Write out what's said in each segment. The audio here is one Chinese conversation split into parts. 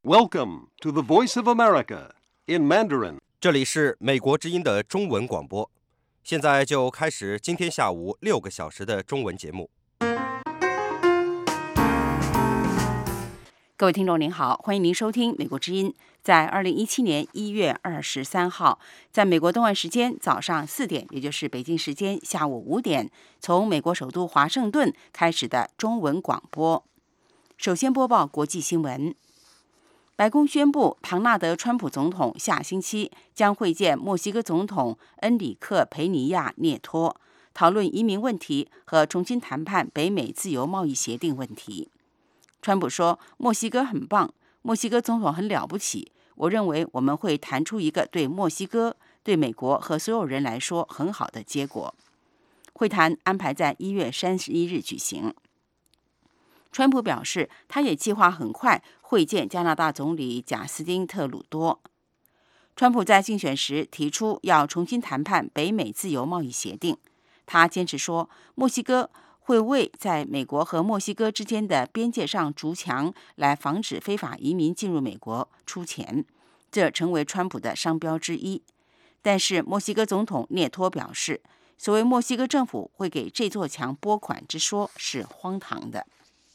Welcome to the Voice of America in Mandarin. 这里是美国之音的中文广播，现在就开始今天下午6个小时的中文节目。 各位听众您好，欢迎您收听美国之音。在2017年1月23号，在美国东岸时间早上4点，也就是北京时间下午5点，从美国首都华盛顿开始的中文广播。首先播报国际新闻。白宫宣布，唐纳德·川普总统下星期将会见墨西哥总统恩里克·培尼亚涅托，讨论移民问题和重新谈判北美自由贸易协定问题。川普说，墨西哥很棒，墨西哥总统很了不起，我认为我们会谈出一个对墨西哥、对美国和所有人来说很好的结果。会谈安排在1月31日举行。川普表示，他也计划很快会见加拿大总理贾斯汀·特鲁多。川普在竞选时提出要重新谈判北美自由贸易协定，他坚持说，墨西哥会为在美国和墨西哥之间的边界上筑墙，来防止非法移民进入美国出钱，这成为川普的商标之一。但是墨西哥总统涅托表示，所谓墨西哥政府会给这座墙拨款之说是荒唐的。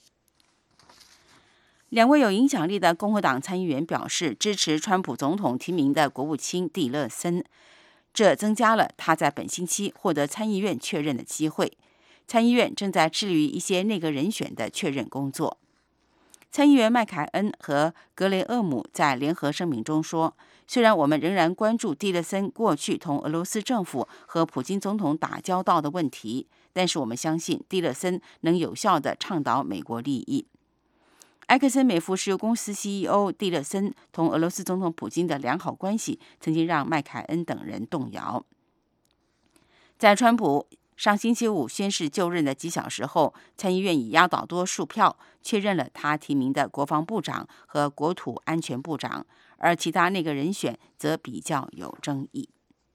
两位有影响力的共和党参议员表示支持川普总统提名的国务卿蒂勒森，这增加了他在本星期获得参议院确认的机会。参议院正在致力于一些内阁人选的确认工作。参议员麦凯恩和格雷厄姆在联合声明中说，虽然我们仍然关注蒂勒森过去同俄罗斯政府和普京总统打交道的问题，但是我们相信蒂勒森能有效地倡导美国利益。埃克森美孚石油公司 CEO 蒂勒森同俄罗斯总统普京的良好关系曾经让麦凯恩等人动摇。在川普上星期五宣誓就任的几小时后，参议院以压倒多数票确认了他提名的国防部长和国土安全部长，而其他内阁人选则比较有争议。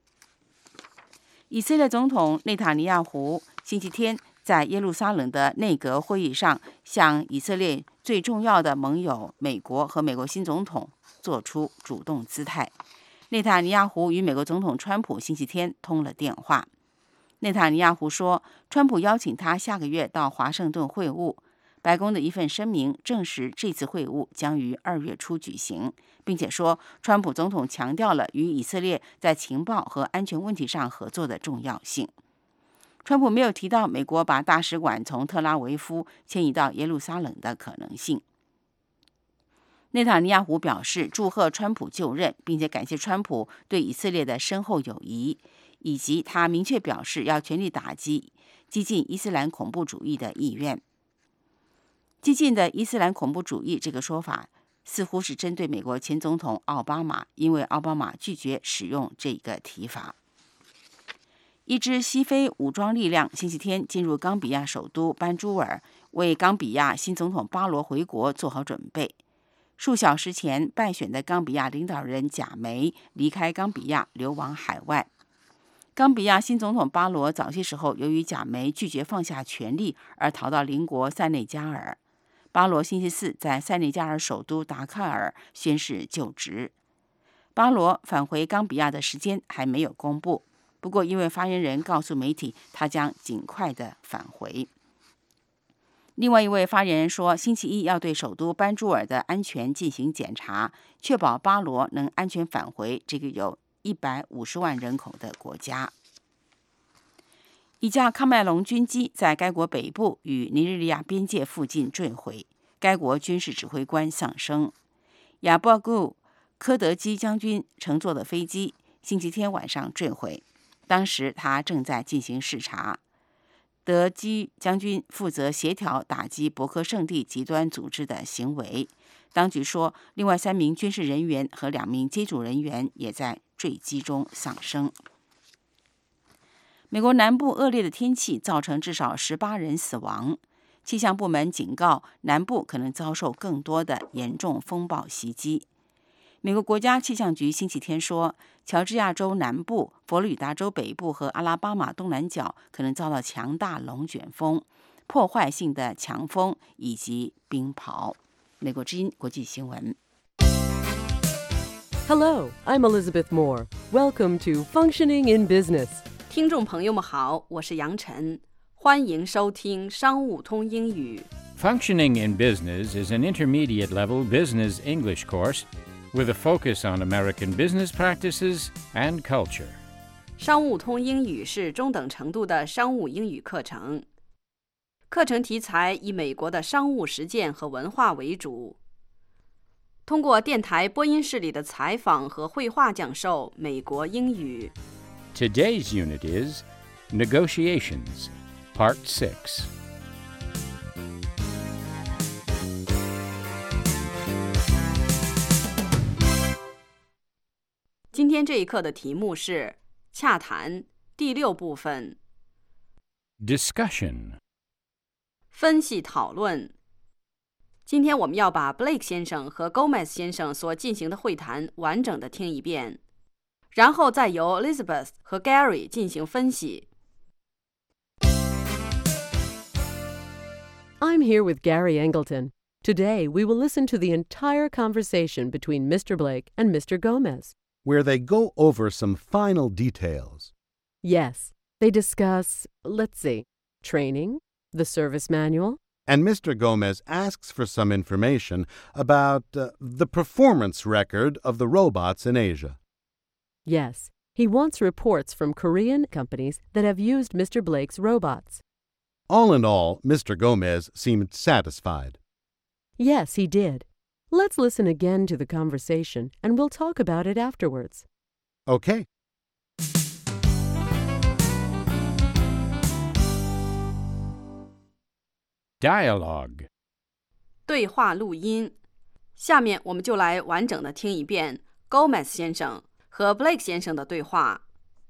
以色列总统内塔尼亚胡星期天在耶路撒冷的内阁会议上，向以色列最重要的盟友美国和美国新总统做出主动姿态。内塔尼亚胡与美国总统川普星期天通了电话。内塔尼亚胡说，川普邀请他下个月到华盛顿会晤。白宫的一份声明证实，这次会晤将于2月初举行，并且说，川普总统强调了与以色列在情报和安全问题上合作的重要性。川普没有提到美国把大使馆从特拉维夫迁移到耶路撒冷的可能性。内塔尼亚胡表示祝贺川普就任，并且感谢川普对以色列的深厚友谊，以及他明确表示要全力打击激进伊斯兰恐怖主义的意愿。激进的伊斯兰恐怖主义这个说法似乎是针对美国前总统奥巴马，因为奥巴马拒绝使用这个提法。一支西非武装力量星期天进入冈比亚首都班朱尔，为冈比亚新总统巴罗回国做好准备。数小时前败选的冈比亚领导人贾梅离开冈比亚，流亡海外。冈比亚新总统巴罗早些时候由于贾梅拒绝放下权力而逃到邻国塞内加尔。巴罗星期四在塞内加尔首都达喀尔宣誓就职。巴罗返回冈比亚的时间还没有公布，不过因为发言人告诉媒体他将尽快的返回。另外一位发言人说，星期一要对首都班朱尔的安全进行检查，确保巴罗能安全返回这个有150万人口的国家。一架喀麦隆军机在该国北部与尼日利亚边界附近坠毁，该国军事指挥官丧生。亚布古科德基将军乘坐的飞机星期天晚上坠毁，当时他正在进行视察。德基将军负责协调打击博科圣地极端组织的行为。当局说，另外3名军事人员和2名机组人员也在坠机中丧生。美国南部恶劣的天气造成至少18人死亡，气象部门警告南部可能遭受更多的严重风暴袭击。美国国家气象局星期天说，乔治亚州南部、佛罗里达州北部和阿拉巴马东南角可能遭到强大龙卷风、破坏性的强风以及冰雹。美国之音国际新闻。 Hello, I'm Elizabeth Moore. Welcome to Functioning in Business. 听众朋友们好，我是杨晨，欢迎收听商务通英语。 Functioning in Business is an intermediate-level business English course with a focus on American business practices and culture. 商务通英语是中等程度的商务英语课程，课程题材以美国的商务实践和文化为主，通过电台播音室里的采访和绘画讲授美国英语。 Today's unit is Negotiations, Part 6. 今天这一课的题目是洽谈第6部分 Discussion. 分析讨论。今天我们要把 Blake 先生和 Gomez 先生所进行的会谈完整的听一遍，然后再由 Elizabeth 和 Gary 进行分析。 I'm here with Gary Angleton. Today, we will listen to the entire conversation between Mr. Blake and Mr. Gomez. Where they go over some final details. Yes, they discuss, let's see, training, the service manual. And Mr. Gomez asks for some information about the performance record of the robots in Asia. Yes, he wants reports from Korean companies that have used Mr. Blake's robots. All in all, Mr. Gomez seemed satisfied. Yes, he did. Let's listen again to the conversation, and we'll talk about it afterwards. Okay. Dialogue. 对话录音。下面我们就来完整的听一遍 Gomez 先生和 Blake 先生的对话。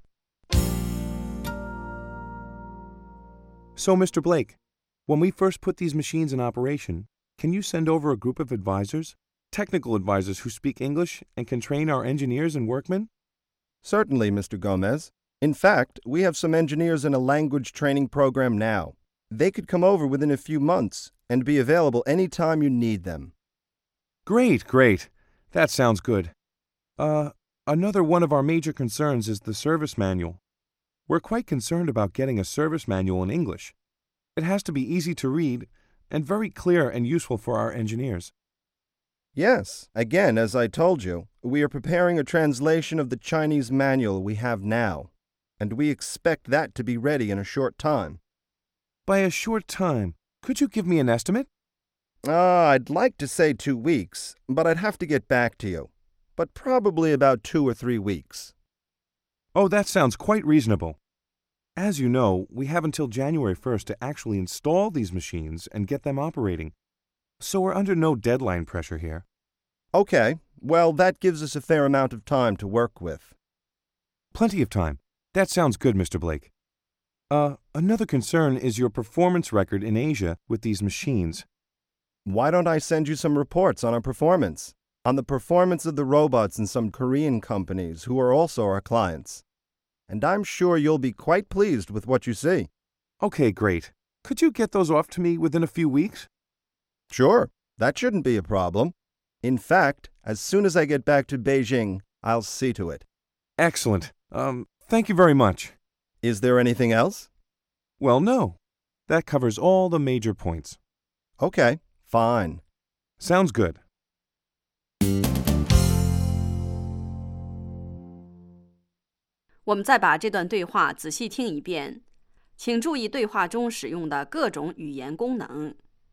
So, Mr. Blake, when we first put these machines in operation, can you send over a group of advisors, technical advisors who speak English and can train our engineers and workmen? Certainly, Mr. Gomez. In fact, we have some engineers in a language training program now. They could come over within a few months and be available any time you need them. Great, great. That sounds good. Another one of our major concerns is the service manual. We're quite concerned about getting a service manual in English. It has to be easy to read and very clear and useful for our engineers. Yes, again, as I told you, we are preparing a translation of the Chinese manual we have now, and we expect that to be ready in a short time. By a short time, could you give me an estimate? I'd like to say 2 weeks, but I'd have to get back to you. But probably about 2 or 3 weeks. Oh, that sounds quite reasonable. As you know, we have until January 1st to actually install these machines and get them operating. So we're under no deadline pressure here. Okay, well, that gives us a fair amount of time to work with. Plenty of time. That sounds good, Mr. Blake. Another concern is your performance record in Asia with these machines. Why don't I send you some reports on our performance? On the performance of the robots in some Korean companies who are also our clients. And I'm sure you'll be quite pleased with what you see. Okay, great. Could you get those off to me within a few weeks? Sure, that shouldn't be a problem. In fact, as soon as I get back to Beijing, I'll see to it. Excellent. Thank you very much. Is there anything else? Well, no. That covers all the major points. Okay, fine. Sounds good. 我们再把这段对话仔细听一遍，请注意对话中使用的各种语言功能。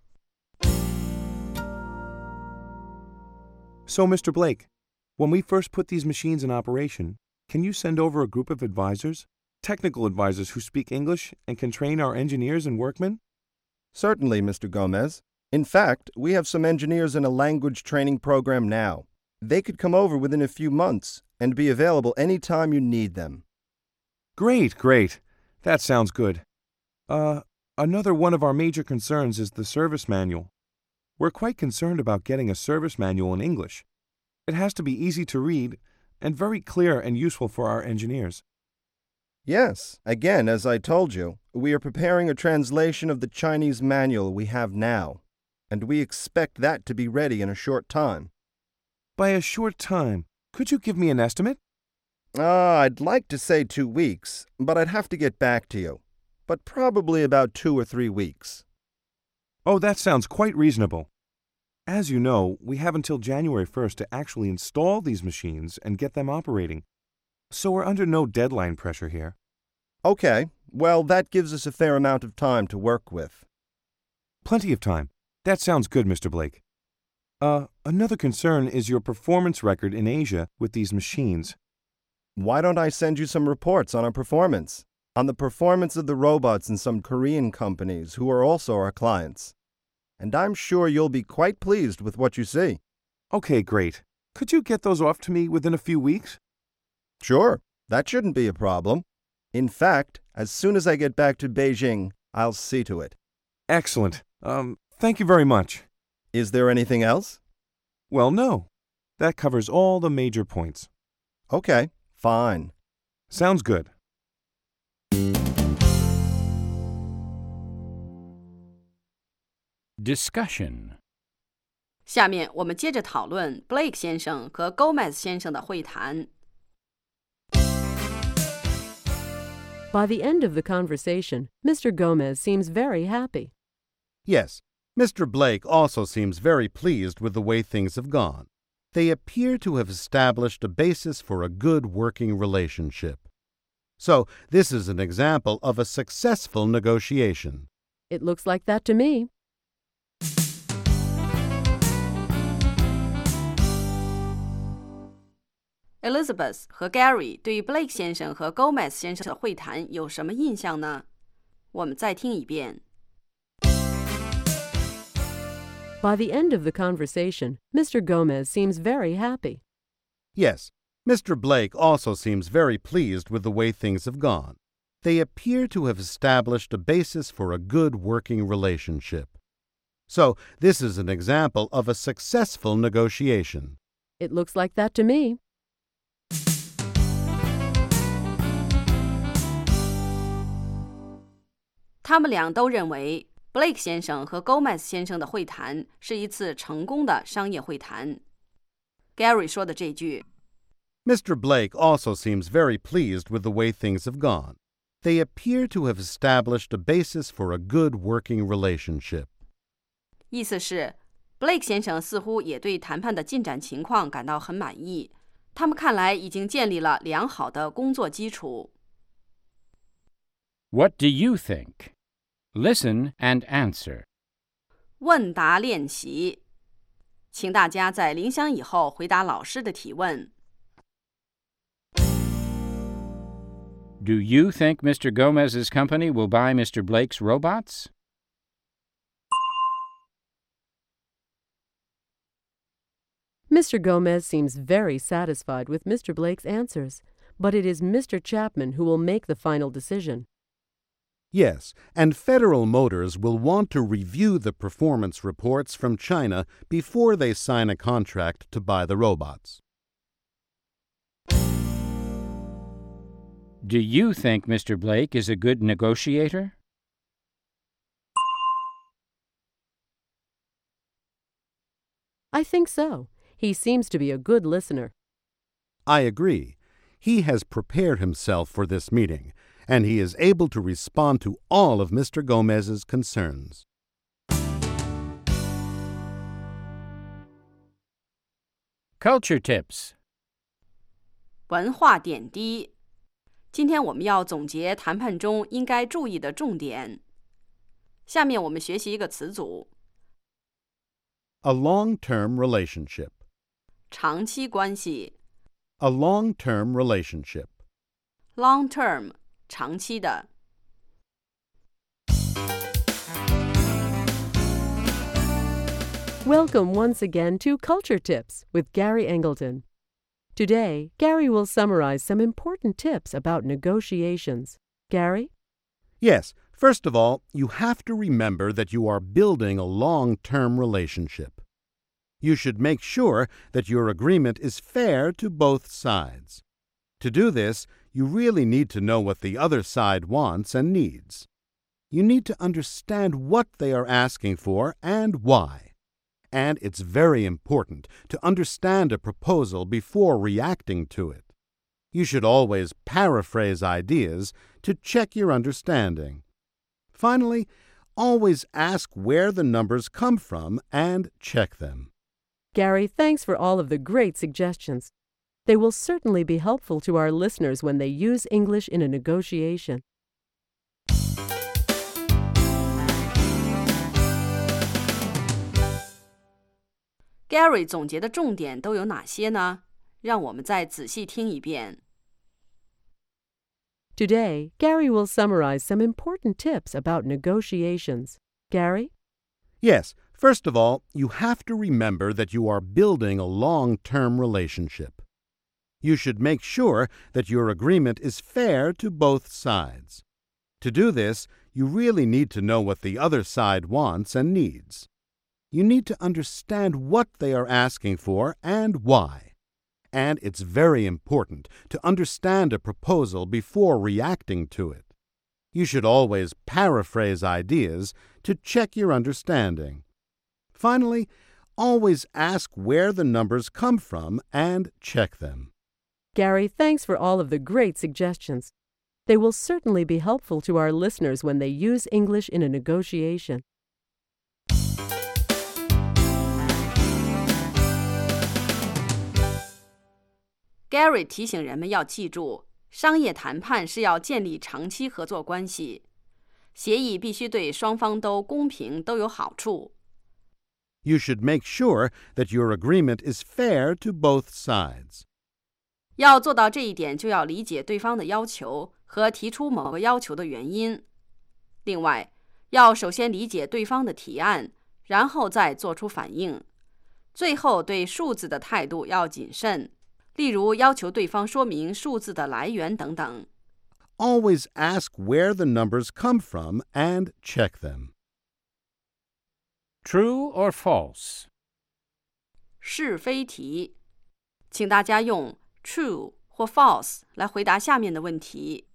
So, Mr. Blake, when we first put these machines in operation, can you send over a group of advisors, technical advisors who speak English and can train our engineers and workmen? Certainly, Mr. Gomez. In fact, we have some engineers in a language training program now. They could come over within a few months and be available any time you need them. Great, great. That sounds good. Another one of our major concerns is the service manual. We're quite concerned about getting a service manual in English. It has to be easy to read and very clear and useful for our engineers. Yes, again, as I told you, we are preparing a translation of the Chinese manual we have now, and we expect that to be ready in a short time. By a short time, Could you give me an estimate? I'd like to say 2 weeks, but I'd have to get back to you. But probably about 2 or 3 weeks. Oh, that sounds quite reasonable. As you know, we have until January 1st to actually install these machines and get them operating. So we're under no deadline pressure here. Okay, well, that gives us a fair amount of time to work with. Plenty of time. That sounds good, Mr. Blake. Another concern is your performance record in Asia with these machines. Why don't I send you some reports on our performance? On the performance of the robots in some Korean companies who are also our clients. And I'm sure you'll be quite pleased with what you see. Okay, great. Could you get those off to me within a few weeks? Sure, that shouldn't be a problem. In fact, as soon as I get back to Beijing, I'll see to it. Excellent. Thank you very much. Is there anything else? Well, no. That covers all the major points. Okay, fine. Sounds good. Discussion. 下面我们接着讨论 Blake 先生和 Gomez 先生的会谈。 By the end of the conversation, Mr. Gomez seems very happy. Yes, Mr. Blake also seems very pleased with the way things have gone. They appear to have established a basis for a good working relationship. So, this is an example of a successful negotiation. It looks like that to me. Elizabeth 和 Gary 对于 Blake 先生和 Gomez 先生的会谈有什么印象呢？我们再听一遍。 By the end of the conversation, Mr. Gomez seems very happy. Yes, Mr. Blake also seems very pleased with the way things have gone. They appear to have established a basis for a good working relationship. So, this is an example of a successful negotiation. It looks like that to me. “他们俩都认为 Blake 先生和 Gomez 先生的会谈是一次成功的商业会谈。” Gary 说的这句 Mr. Blake also seems very pleased with the way things have gone. They appear to have established a basis for a good working relationship. 意思是 Blake 先生似乎也对谈判的进展情况感到很满意，他们看来已经建立了良好的工作基础。 What do you think? Listen and answer. 问答练习，请大家在铃响以后回答老师的提问。 Do you think Mr. Gomez's company will buy Mr. Blake's robots? Mr. Gomez seems very satisfied with Mr. Blake's answers, but it is Mr. Chapman who will make the final decision. Yes, and Federal Motors will want to review the performance reports from China before they sign a contract to buy the robots. Do you think Mr. Blake is a good negotiator? I think so. He seems to be a good listener. I agree. He has prepared himself for this meeting, and he is able to respond to all of Mr. Gomez's concerns. Culture tips. 文化点滴。今天我们要总结谈判中应该注意的重点。下面我们学习一个词组 A long-term relationship. 长期关系 A long-term relationship. long term 长期的。 Welcome once again to Culture Tips with Gary Engleton. Today, Gary will summarize some important tips about negotiations. Gary? Yes, first of all, you have to remember that you are building a long-term relationship. You should make sure that your agreement is fair to both sides. To do this, you really need to know what the other side wants and needs. You need to understand what they are asking for and why. and it's very important to understand a proposal before reacting to it. You should always paraphrase ideas to check your understanding. Finally, always ask where the numbers come from and check them. Gary, thanks for all of the great suggestions. They will certainly be helpful to our listeners when they use English in a negotiation. Gary 总结的重点都有哪些呢？让我们再仔细听一遍。 Today, Gary will summarize some important tips about negotiations. Gary? Yes, first of all, you have to remember that you are building a long-term relationship. You should make sure that your agreement is fair to both sides. To do this, you really need to know what the other side wants and needs. You need to understand what they are asking for and why. And it's very important to understand a proposal before reacting to it. You should always paraphrase ideas to check your understanding. Finally, always ask where the numbers come from and check them. Gary, thanks for all of the great suggestions. They will certainly be helpful to our listeners when they use English in a negotiation. Gary 提醒人们要记住，商业谈判是要建立长期合作关系，协议必须对双方都公平，都有好处。 You should make sure that your agreement is fair to both sides. 要做到这一点，就要理解对方的要求和提出某个要求的原因。另外，要首先理解对方的提案，然后再做出反应。最后，对数字的态度要谨慎。例如要求对方说明数字的来源等等。 Always ask where the numbers come from and check them. True or false? 是非题，请大家用 true 或 false 来回答下面的问题。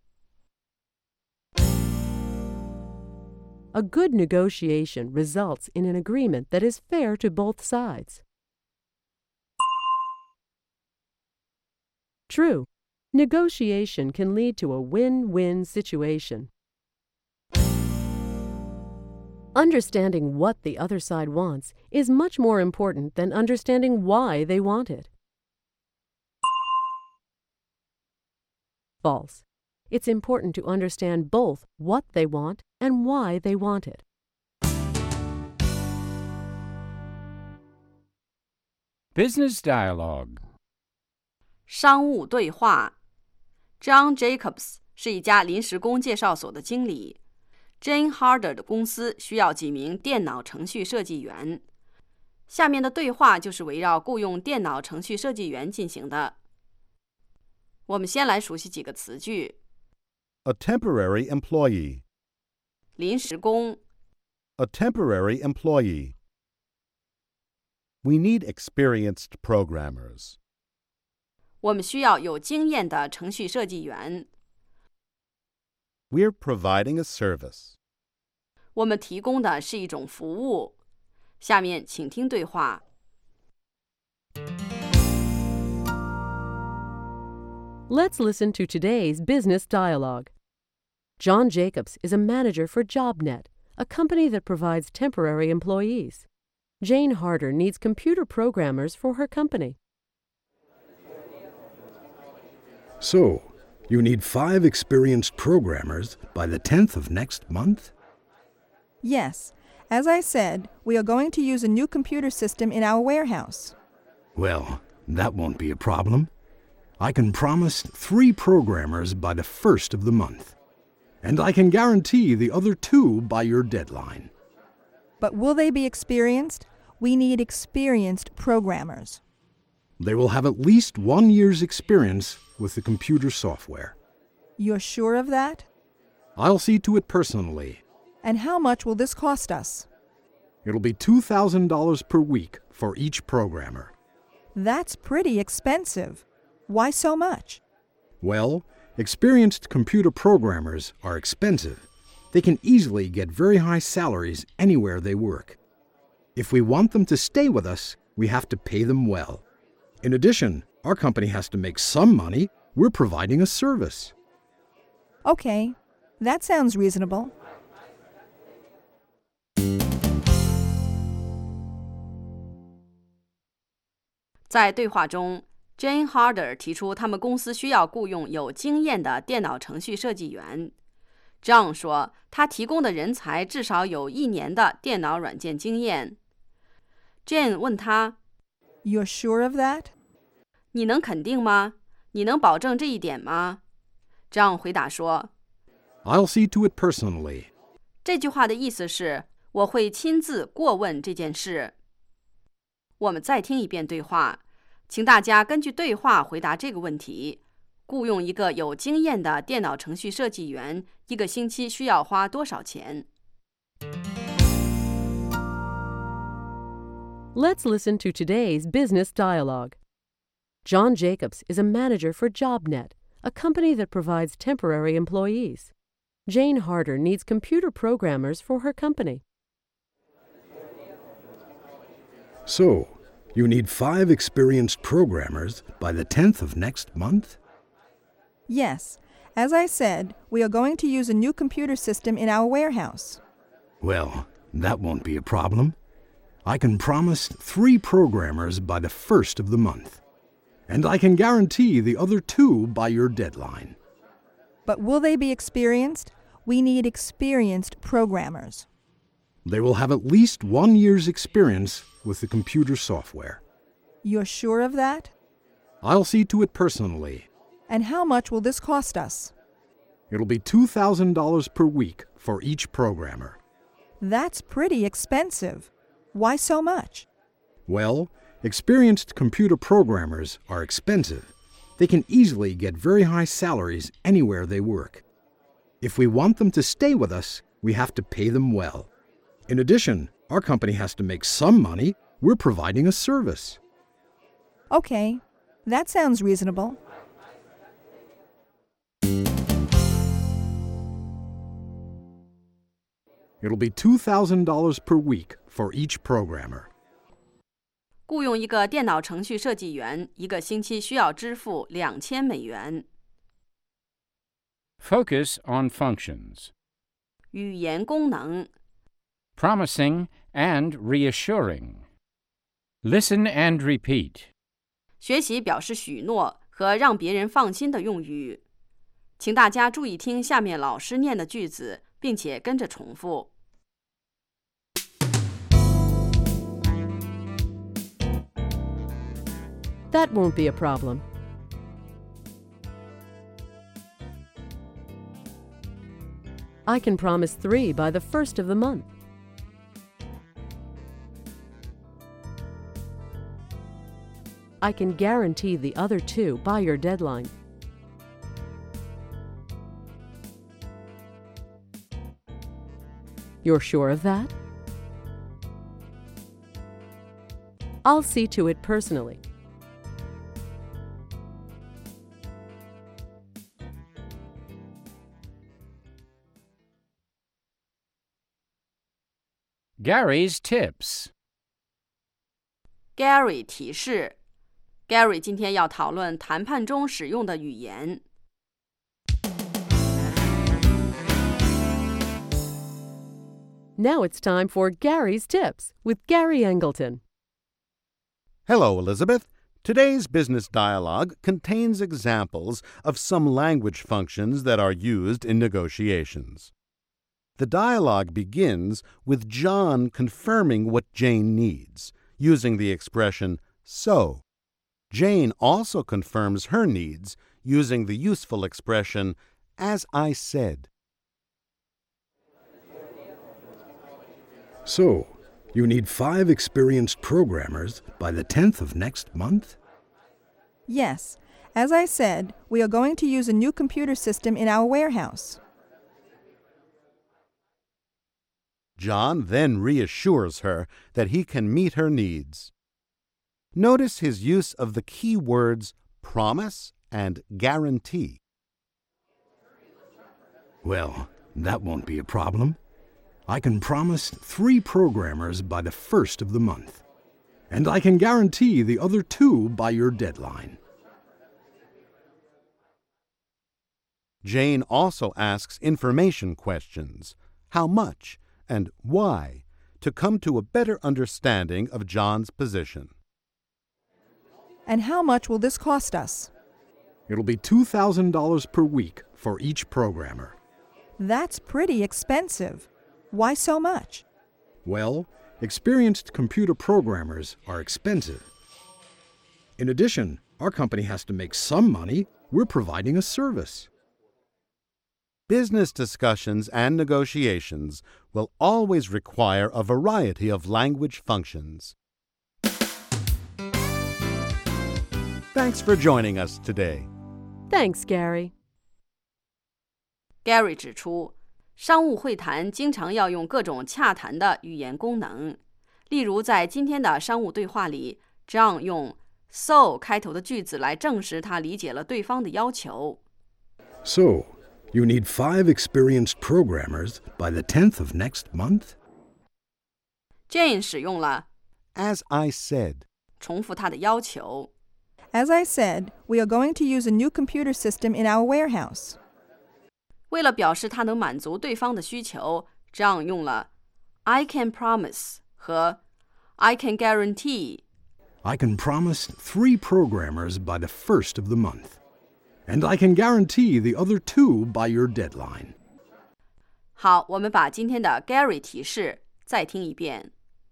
A good negotiation results in an agreement that is fair to both sides. True. Negotiation can lead to a win-win situation. Understanding what the other side wants is much more important than understanding why they want it. False. It's important to understand both what they want and why they want it. Business dialogue. 商务对话。John Jacobs 是一家临时工介绍所的经理。Jane Harder 的公司需要几名电脑程序设计员。下面的对话就是围绕雇用电脑程序设计员进行的。我们先来熟悉几个词句。 A temporary employee. 临时工。 A temporary employee. We need experienced programmers. 我们需要有经验的程序设计员。 We're providing a service. 我们提供的是一种服务。下面请听对话。 Let's listen to today's business dialogue. John Jacobs is a manager for JobNet, a company that provides temporary employees. Jane Harder needs computer programmers for her company. So, you need 5 experienced programmers by the 10th of next month? Yes. As I said, we are going to use a new computer system in our warehouse. Well, that won't be a problem. I can promise 3 programmers by the 1st of the month. And I can guarantee the other 2 by your deadline. But will they be experienced? We need experienced programmers. They will have at least 1 year's experience with the computer software. You're sure of that? I'll see to it personally. And how much will this cost us? It'll be $2,000 per week for each programmer. That's pretty expensive. Why so much? Well, experienced computer programmers are expensive. They can easily get very high salaries anywhere they work. If we want them to stay with us, we have to pay them well. In addition, our company has to make some money. We're providing a service. Okay, that sounds reasonable. 在对话中 ，Jane Harder 提出他们公司需要雇佣有经验的电脑程序设计员。John 说，他提供的人才至少有1年的电脑软件经验。Jane 问他 You're sure of that? 你能肯定吗？你能保证这一点吗？ John 回答说 I'll see to it personally. 这句话的意思是我会亲自过问这件事。我们再听一遍对话，请大家根据对话回答这个问题：雇佣一个有经验的电脑程序设计员，1个星期需要花多少钱？ Let's listen to today's business dialogue. John Jacobs is a manager for JobNet, a company that provides temporary employees. Jane Harder needs computer programmers for her company. So, you need 5 experienced programmers by the 10th of next month? Yes. As I said, we are going to use a new computer system in our warehouse. Well, that won't be a problem. I can promise 3 programmers by the 1st of the month. And I can guarantee the other 2 by your deadline. But will they be experienced? We need experienced programmers. They will have at least 1 year's experience with the computer software. You're sure of that? I'll see to it personally. And how much will this cost us? It'll be $2,000 per week for each programmer. That's pretty expensive. Why so much? Well, experienced computer programmers are expensive. They can easily get very high salaries anywhere they work. If we want them to stay with us, we have to pay them well. In addition, our company has to make some money. We're providing a service. Okay, that sounds reasonable. It'll be $2,000 per week for each programmer. 雇佣一个电脑程序设计员，1个星期需要支付$2000。 Focus on functions. 语言功能 Promising and reassuring. Listen and repeat. 学习表示许诺和让别人放心的用语。请大家注意听下面老师念的句子，并且跟着重复。 That won't be a problem. I can promise 3 by the 1st of the month. I can guarantee the other 2 by your deadline. You're sure of that? I'll see to it personally. Gary's tips. Gary 提示 Gary 今天要讨论谈判中使用的语言。 Now it's time for Gary's Tips with Gary Engleton. Hello, Elizabeth. Today's business dialogue contains examples of some language functions that are used in negotiations. The dialogue begins with John confirming what Jane needs, using the expression so. Jane also confirms her needs using the useful expression as I said. So, you need 5 experienced programmers by the 10th of next month? Yes. As I said, we are going to use a new computer system in our warehouse. John then reassures her that he can meet her needs. Notice his use of the key words promise and guarantee. Well, that won't be a problem. I can promise 3 programmers by the first of the month, and I can guarantee the other 2 by your deadline. Jane also asks information questions, how much and why, to come to a better understanding of John's position. And how much will this cost us? It'll be $2,000 per week for each programmer. That's pretty expensive. Why so much? Well, experienced computer programmers are expensive. In addition, our company has to make some money. We're providing a service. Business discussions and negotiations will always require a variety of language functions. Thanks for joining us today. Thanks, Gary. Gary 指出，商务会谈经常要用各种洽谈的语言功能。例如，在今天的商务对话里 ，John 用 "so" 开头的句子来证实他理解了对方的要求。 So, you need 5 experienced programmers by the 10th of next month? Jane 使用了 As I said. 重复他的要求。 As I said, we are going to use a new computer system in our warehouse. 为了表示他能满足对方的需求 ，John 用了 "I can promise" 和 "I can guarantee." I can promise 3 programmers by the first of the month, and I can guarantee the other 2 by your deadline. 好，我们把今天的 Gary 提示再听一遍。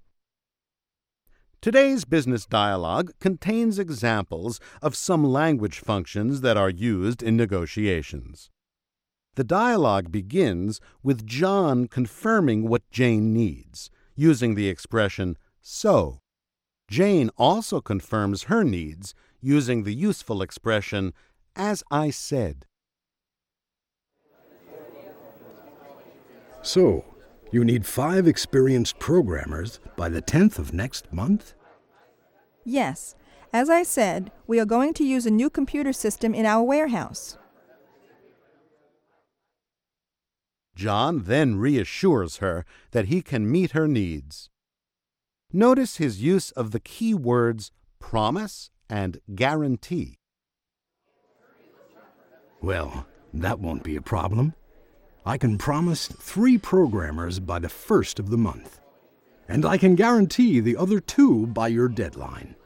Today's business dialogue contains examples of some language functions that are used in negotiations. The dialogue begins with John confirming what Jane needs, using the expression so. Jane also confirms her needs using the useful expression as I said. So, you need 5 experienced programmers by the 10th of next month? Yes. As I said, we are going to use a new computer system in our warehouse. John then reassures her that he can meet her needs. Notice his use of the key words promise and guarantee. Well, that won't be a problem. I can promise 3 programmers by the first of the month, and I can guarantee the other 2 by your deadline.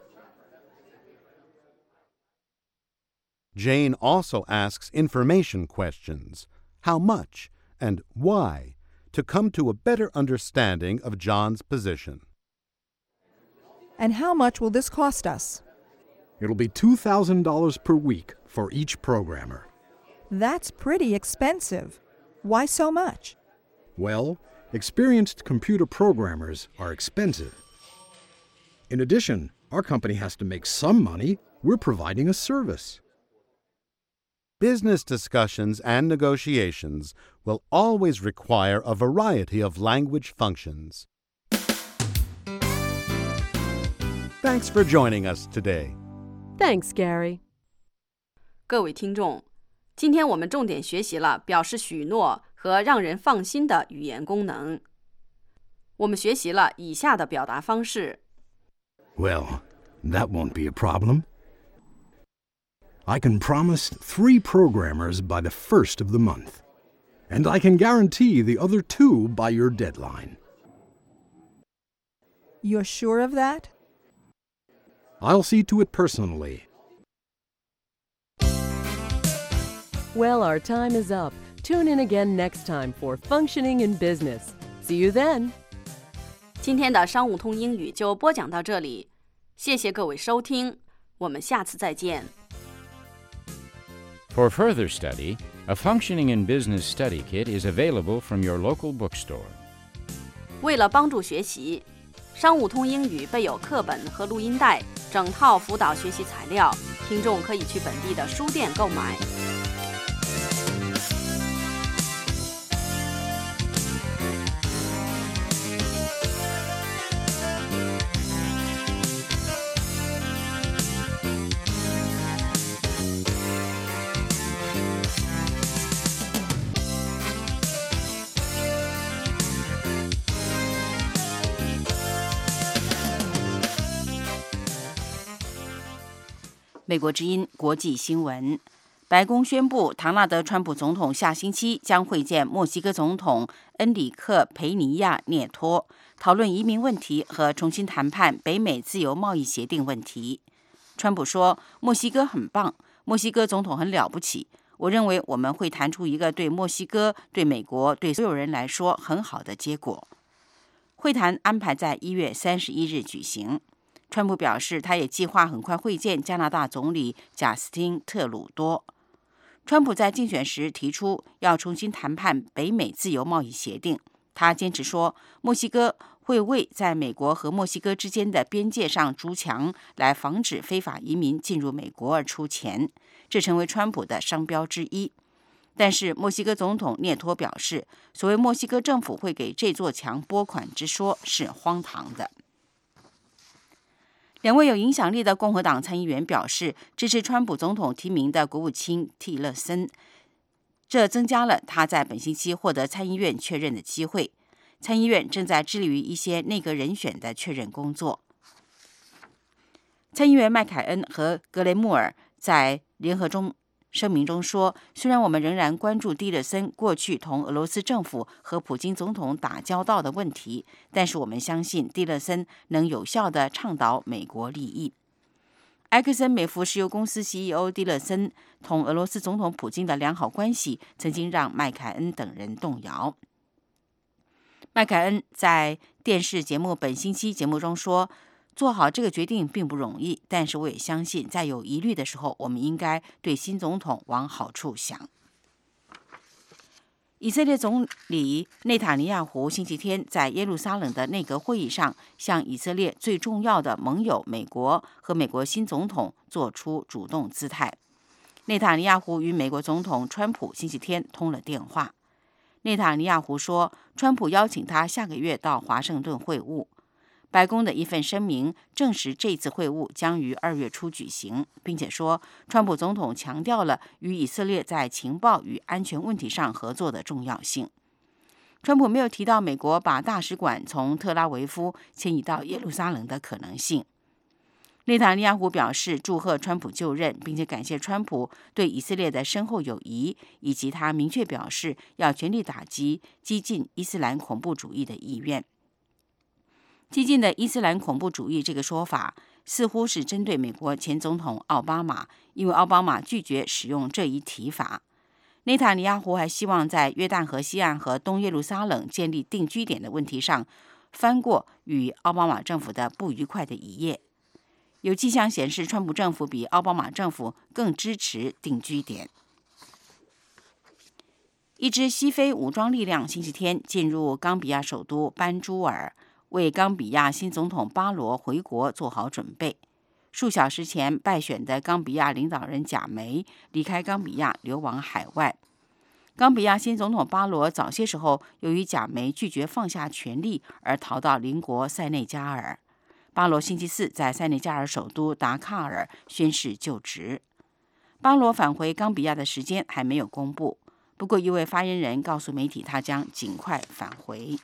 Jane also asks information questions, how much and why, to come to a better understanding of John's position. And how much will this cost us? It'll be $2,000 per week for each programmer. That's pretty expensive. Why so much? Well, experienced computer programmers are expensive. In addition, our company has to make some money. We're providing a service. Business discussions and negotiations will always require a variety of language functions. Thanks for joining us today. Thanks, Gary. 各位听众，今天我们重点学习了表示许诺和让人放心的语言功能。我们学习了以下的表达方式。 Well, that won't be a problem. I can promise 3 programmers by the first of the month, and I can guarantee the other 2 by your deadline. You're sure of that? I'll see to it personally. Well, our time is up. Tune in again next time for Functioning in Business. See you then. 今天的商务通英语就播讲到这里，谢谢各位收听，我们下次再见。 For further study, a Functioning in Business Study Kit is available from your local bookstore. 为了帮助学习，商务通英语备有课本和录音带，整套辅导学习材料，听众可以去本地的书店购买。 美国之音国际新闻，白宫宣布，唐纳德·川普总统下星期将会见墨西哥总统恩里克·培尼亚涅托，讨论移民问题和重新谈判北美自由贸易协定问题。川普说：“墨西哥很棒，墨西哥总统很了不起。我认为我们会谈出一个对墨西哥、对美国、对所有人来说很好的结果。”会谈安排在1月31日举行。川普表示，他也计划很快会见加拿大总理贾斯汀·特鲁多。川普在竞选时提出要重新谈判北美自由贸易协定。他坚持说，墨西哥会为在美国和墨西哥之间的边界上筑墙，来防止非法移民进入美国而出钱，这成为川普的商标之一。但是墨西哥总统涅托表示，所谓墨西哥政府会给这座墙拨款之说是荒唐的。两位有影响力的共和党参议员表示支持川普总统提名的国务卿蒂勒森，这增加了他在本星期获得参议院确认的机会。参议院正在致力于一些内阁人选的确认工作。参议员麦凯恩和格雷穆尔在联合声明中说，虽然我们仍然关注蒂勒森过去同俄罗斯政府和普京总统打交道的问题，但是我们相信蒂勒森能有效地倡导美国利益。埃克森美孚石油公司 CEO 蒂勒森同俄罗斯总统普京的良好关系曾经让麦凯恩等人动摇。麦凯恩在电视节目本星期节目中说，做好这个决定并不容易，但是我也相信在有疑虑的时候，我们应该对新总统往好处想。以色列总理内塔尼亚胡星期天在耶路撒冷的内阁会议上，向以色列最重要的盟友美国和美国新总统做出主动姿态。内塔尼亚胡与美国总统川普星期天通了电话。内塔尼亚胡说，川普邀请他下个月到华盛顿会晤。白宫的一份声明证实，这次会晤将于2月初举行，并且说，川普总统强调了与以色列在情报与安全问题上合作的重要性。川普没有提到美国把大使馆从特拉维夫迁移到耶路撒冷的可能性。内塔尼亚胡表示祝贺川普就任，并且感谢川普对以色列的深厚友谊，以及他明确表示要全力打击激进伊斯兰恐怖主义的意愿。激进的伊斯兰恐怖主义这个说法似乎是针对美国前总统奥巴马，因为奥巴马拒绝使用这一提法。内塔尼亚胡还希望在约旦河西岸和东耶路撒冷建立定居点的问题上翻过与奥巴马政府的不愉快的一页。有迹象显示，川普政府比奥巴马政府更支持定居点。一支西非武装力量星期天进入冈比亚首都班朱尔，为冈比亚新总统巴罗回国做好准备。数小时前败选的冈比亚领导人贾梅离开冈比亚流亡海外。冈比亚新总统巴罗早些时候由于贾梅拒绝放下权力而逃到邻国塞内加尔。巴罗星期四在塞内加尔首都达喀尔宣誓就职。巴罗返回冈比亚的时间还没有公布，不过一位发言人告诉媒体，他将尽快返回。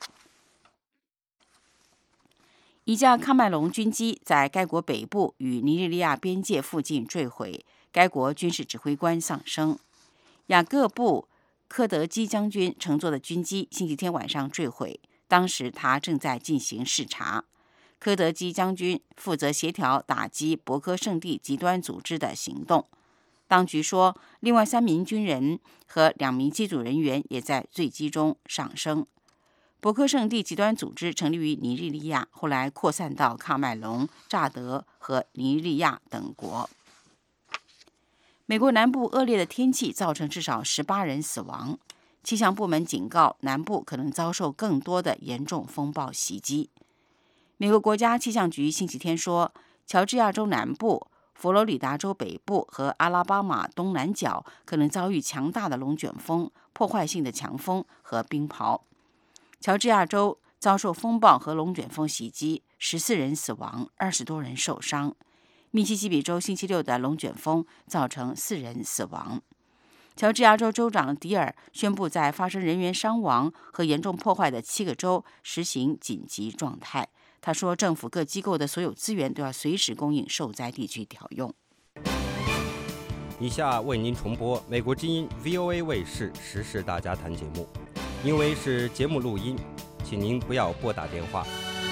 一架喀麦隆军机在该国北部与尼日利亚边界附近坠毁，该国军事指挥官丧生。雅各布·科德基将军乘坐的军机星期天晚上坠毁，当时他正在进行视察。科德基将军负责协调打击博科圣地极端组织的行动。当局说，另外3名军人和2名机组人员也在坠机中丧生。博科圣地极端组织成立于尼日利亚，后来扩散到喀麦隆、乍得和尼日利亚等国。美国南部恶劣的天气造成至少18人死亡，气象部门警告南部可能遭受更多的严重风暴袭击。美国国家气象局星期天说，乔治亚州南部、佛罗里达州北部和阿拉巴马东南角可能遭遇强大的龙卷风、破坏性的强风和冰雹。乔治亚州遭受风暴和龙卷风袭击，14人死亡，20多人受伤。密西西比州星期六的龙卷风造成4人死亡。乔治亚州州长迪尔宣布，在发生人员伤亡和严重破坏的7个州实行紧急状态。他说，政府各机构的所有资源都要随时供应受灾地区调用。 以下为您重播美国之音 VOA 卫视时事大家谈节目，因为是节目录音，请您不要拨打电话。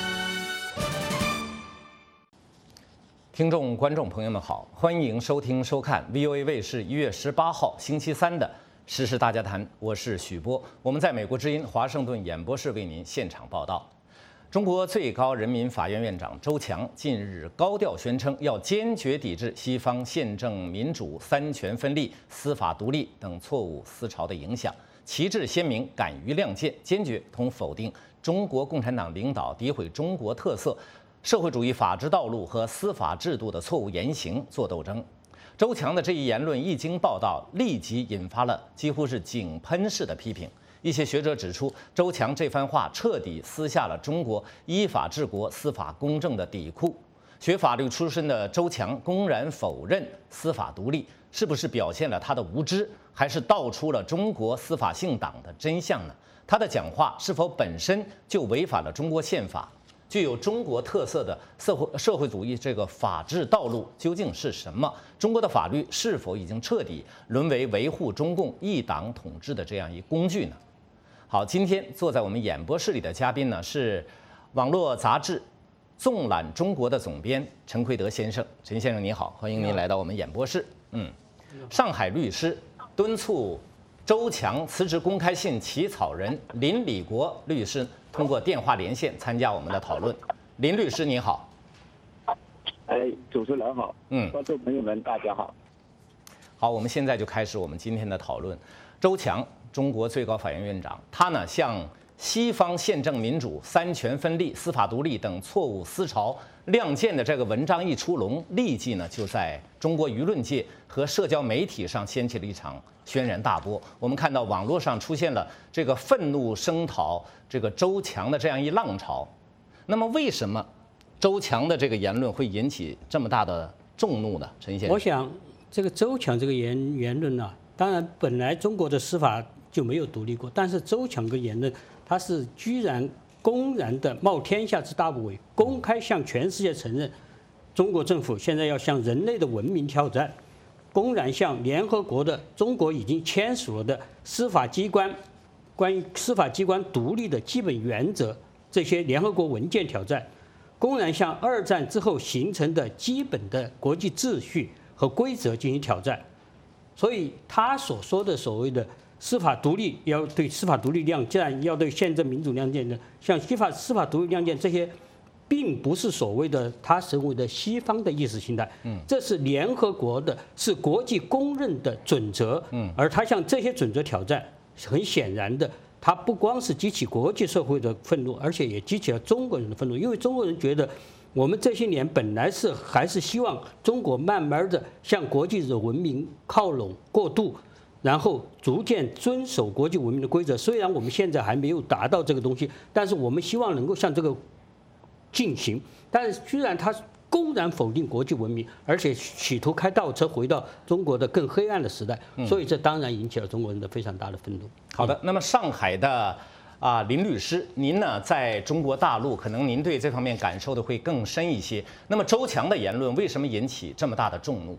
听众、观众朋友们好，欢迎收听、收看 VOA 卫视1月18号星期三的时事大家谈，我是许波，我们在美国之音华盛顿演播室为您现场报道。中国最高人民法院院长周强近日高调宣称，要坚决抵制西方宪政民主、三权分立、司法独立等错误思潮的影响，旗帜鲜明，敢于亮剑，坚决同否定中国共产党领导诋毁中国特色、社会主义法治道路和司法制度的错误言行做斗争。周强的这一言论一经报道，立即引发了几乎是井喷式的批评。一些学者指出，周强这番话彻底撕下了中国依法治国、司法公正的底裤。学法律出身的周强公然否认司法独立，是不是表现了他的无知，还是道出了中国司法性党的真相呢？他的讲话是否本身就违反了中国宪法？具有中国特色的社会主义这个法治道路究竟是什么？中国的法律是否已经彻底沦为维护中共一党统治的这样一工具呢？好，今天坐在我们演播室里的嘉宾呢是网络杂志《纵览中国》的总编陈奎德先生。陈先生你好，欢迎您来到我们演播室。上海律师敦促周强辞职公开信起草人林礼国律师通过电话连线参加我们的讨论。林律师你好。 主持人好，观众朋友们大家好。 好，我们现在就开始我们今天的讨论。周强，中国最高法院院长，他呢向西方宪政民主、三权分立、司法独立等错误思潮亮剑的这个文章一出笼，立即呢就在中国舆论界和社交媒体上掀起了一场轩然大波。我们看到网络上出现了这个愤怒声讨这个周强的这样一浪潮。那么为什么周强的这个言论会引起这么大的众怒呢？陈先生， 我想这个周强这个言论呢，当然本来中国的司法就没有独立过，但是周强的言论，他是居然公然的冒天下之大不韪，公开向全世界承认，中国政府现在要向人类的文明挑战，公然向联合国的中国已经签署了的司法机关关于司法机关独立的基本原则这些联合国文件挑战，公然向二战之后形成的基本的国际秩序和规则进行挑战。所以他所说的所谓的司法独立，要对司法独立亮剑，要对宪政民主亮剑的，像司法独立亮剑这些，并不是所谓的他所谓的西方的意识形态，这是联合国的，是国际公认的准则，而他向这些准则挑战，很显然的，他不光是激起国际社会的愤怒，而且也激起了中国人的愤怒，因为中国人觉得，我们这些年本来还是希望中国慢慢的向国际的文明靠拢过渡，然后逐渐遵守国际文明的规则。虽然我们现在还没有达到这个东西，但是我们希望能够向这个进行。但是居然他公然否定国际文明，而且企图开倒车回到中国的更黑暗的时代，所以这当然引起了中国人的非常大的愤怒。 好的，那么上海的林律师，您呢在中国大陆，可能您对这方面感受的会更深一些。那么周强的言论为什么引起这么大的众怒？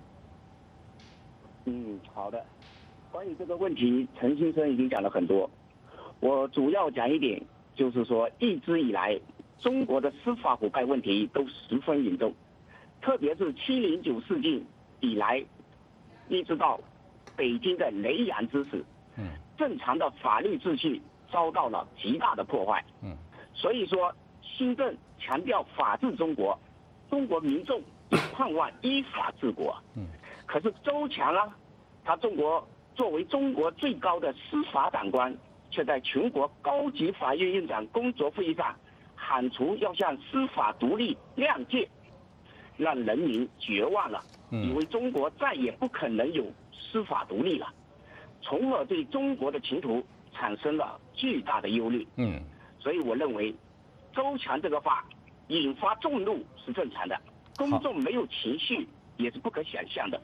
好的。关于这个问题，陈先生已经讲了很多。我主要讲一点，就是说一直以来，中国的司法腐败问题都十分严重，特别是709事件以来，一直到北京的雷洋之时，正常的法律秩序遭到了极大的破坏。所以说，新政强调法治中国，中国民众盼望依法治国。可是周强啊，他作为中国最高的司法长官，却在全国高级法院院长工作会议上喊出要向司法独立亮剑，让人民绝望了，以为中国再也不可能有司法独立了，从而对中国的前途产生了巨大的忧虑。所以我认为周强这个话引发众怒是正常的，公众没有情绪也是不可想象的。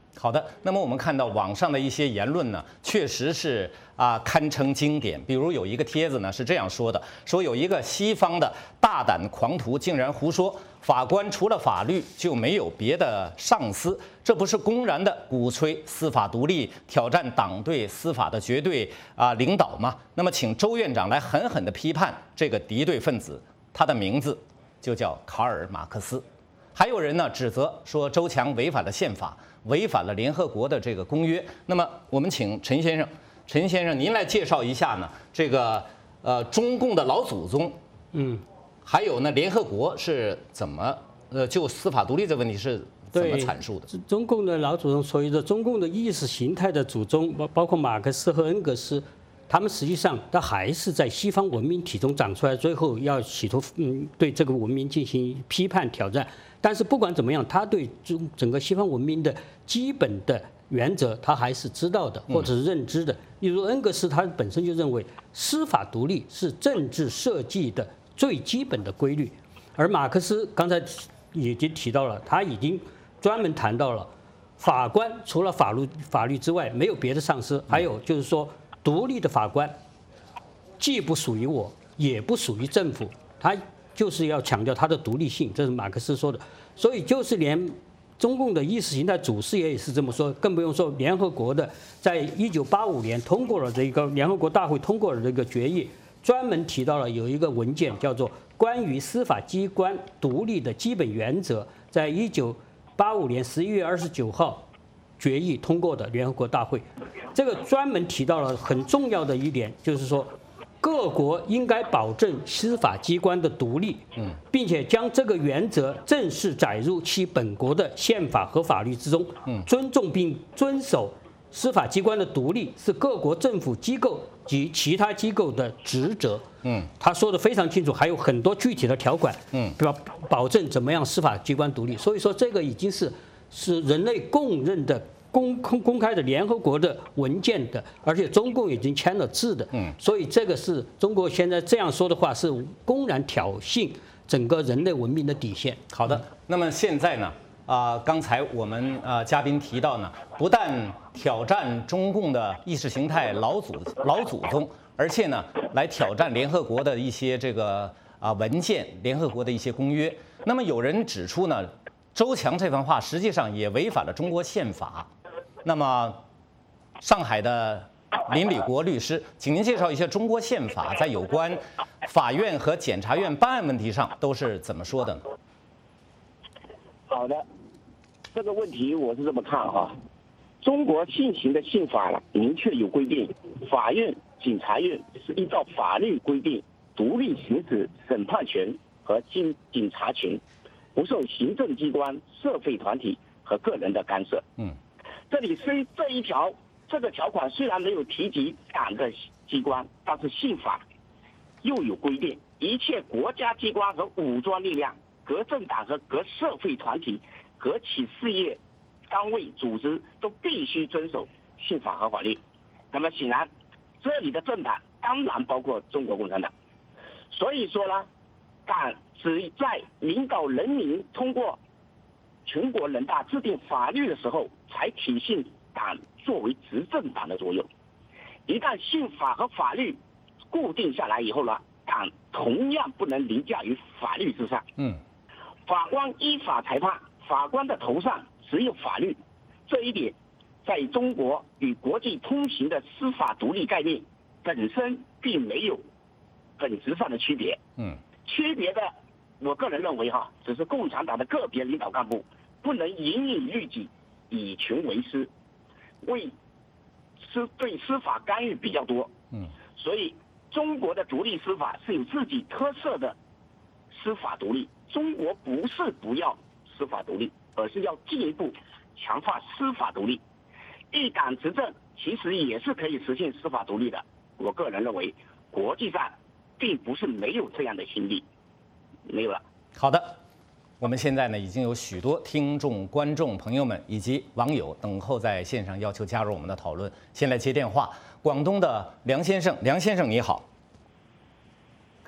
好的，那么我们看到网上的一些言论呢，确实是堪称经典。比如有一个帖子呢是这样说的：说有一个西方的大胆狂徒竟然胡说，法官除了法律就没有别的上司，这不是公然的鼓吹司法独立，挑战党对司法的绝对领导吗？那么请周院长来狠狠地批判这个敌对分子，他的名字就叫卡尔·马克思。还有人呢指责说周强违反了宪法，违反了联合国的这个公约。那么我们请陈先生您来介绍一下呢这个中共的老祖宗，还有呢联合国是怎么就司法独立这问题是怎么阐述的？ 中共的老祖宗，所谓的中共的意识形态的祖宗，包括马克思和恩格斯，他们实际上他还是在西方文明体中长出来，最后要企图对这个文明进行批判挑战。但是不管怎么样，他对整个西方文明的基本的原则，他还是知道的，或者是认知的。例如恩格斯，他本身就认为司法独立是政治设计的最基本的规律，而马克思刚才已经提到了，他已经专门谈到了法官除了法律之外没有别的上司，还有就是说独立的法官既不属于我，也不属于政府，他就是要强调它的独立性，这是马克思说的。所以就是连中共的意识形态祖师爷也是这么说，更不用说联合国的在1985年通过了这个联合国大会通过了这个决议，专门提到了有一个文件叫做《关于司法机关独立的基本原则》，在1985年11月29号决议通过的联合国大会。这个专门提到了很重要的一点，就是说各国应该保证司法机关的独立，并且将这个原则正式载入其本国的宪法和法律之中。尊重并遵守司法机关的独立是各国政府机构及其他机构的职责。他说的非常清楚，还有很多具体的条款，保证怎么样司法机关独立。所以说这个已经是人类公认的公开的联合国的文件的，而且中共已经签了字的。所以这个是中国现在这样说的话，是公然挑衅整个人类文明的底线。 好的，那么现在呢？刚才我们嘉宾提到呢，不但挑战中共的意识形态老祖宗，而且呢，来挑战联合国的一些这个文件，联合国的一些公约。那么有人指出呢，周强这番话实际上也违反了中国宪法。那么，上海的林礼国律师，请您介绍一下中国宪法在有关法院和检察院办案问题上都是怎么说的呢？ 好的，这个问题我是这么看哈。中国现行的宪法明确有规定，法院、检察院是依照法律规定独立行使审判权和警察权，不受行政机关、社会团体和个人的干涉。这里虽这个条款虽然没有提及党的机关，但是宪法又有规定，一切国家机关和武装力量、各政党和各社会团体、各企事业单位组织都必须遵守宪法和法律。那么显然，这里的政党当然包括中国共产党。所以说呢，党只在领导人民通过全国人大制定法律的时候，才体现党作为执政党的作用。一旦宪法和法律固定下来以后呢，党同样不能凌驾于法律之上。法官依法裁判，法官的头上只有法律，这一点在中国与国际通行的司法独立概念本身并没有本质上的区别。区别的，我个人认为只是共产党的个别领导干部不能隐隐律己，以权为师，对司法干预比较多。所以中国的独立司法是有自己特色的司法独立。中国不是不要司法独立，而是要进一步强化司法独立。一党执政其实也是可以实现司法独立的。我个人认为，国际上并不是没有这样的先例，没有了。 好的，我们现在呢已经有许多听众、观众朋友们以及网友等候在线上，要求加入我们的讨论。先来接电话，广东的梁先生，梁先生你好。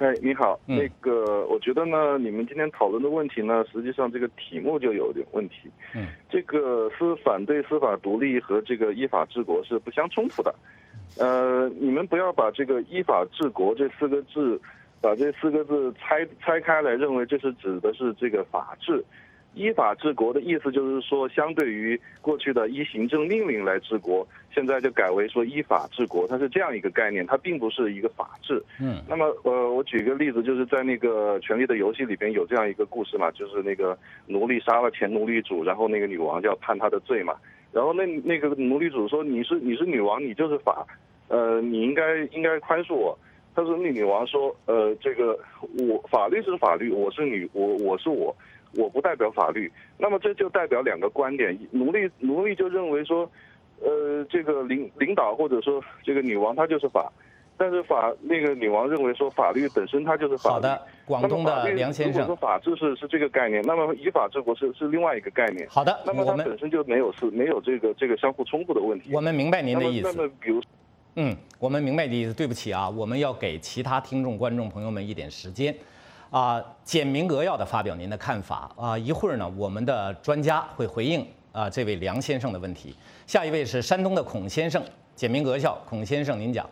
嗨，你好。那个，我觉得呢，你们今天讨论的问题呢，实际上这个题目就有点问题。这个是反对司法独立和这个依法治国是不相冲突的。你们不要把这个依法治国这4个字，把这4个字拆开来，认为这是指的是这个法治。依法治国的意思就是说，相对于过去的依行政命令来治国，现在就改为说依法治国，它是这样一个概念，它并不是一个法治。那么我举个例子，就是在那个《权力的游戏》里边有这样一个故事嘛，就是那个奴隶杀了前奴隶主，然后那个女王就要判他的罪嘛，然后那个奴隶主说你是女王，你就是法，你应该宽恕我。他说女王说，这个法律是法律，我是我不代表法律。那么这就代表2个观点，奴隶就认为说，这个领导或者说这个女王她就是法，但是那个女王认为说法律本身它就是法律。 好的，广东的梁先生。 如果说法治是这个概念，那么依法治国是另外一个概念。 好的， 那么它本身就没有这个相互冲突的问题。 我们明白您的意思。 那么比如。 我们明白你的意思。对不起啊，我们要给其他听众、观众朋友们一点时间，简明扼要地发表您的看法啊。一会儿呢，我们的专家会回应这位梁先生的问题。下一位是山东的孔先生，简明扼要，孔先生您讲。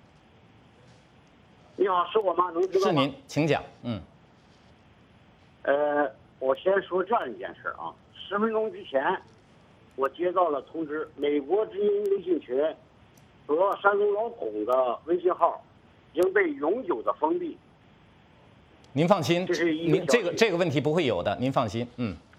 你好，是我吗？能听到吗？ 是您，请讲。 我先说这样一件事啊，10分钟之前，我接到了通知，美国之音微信群和山东老孔的微信号已经被永久的封闭。 您放心， 您这个问题不会有的，您放心。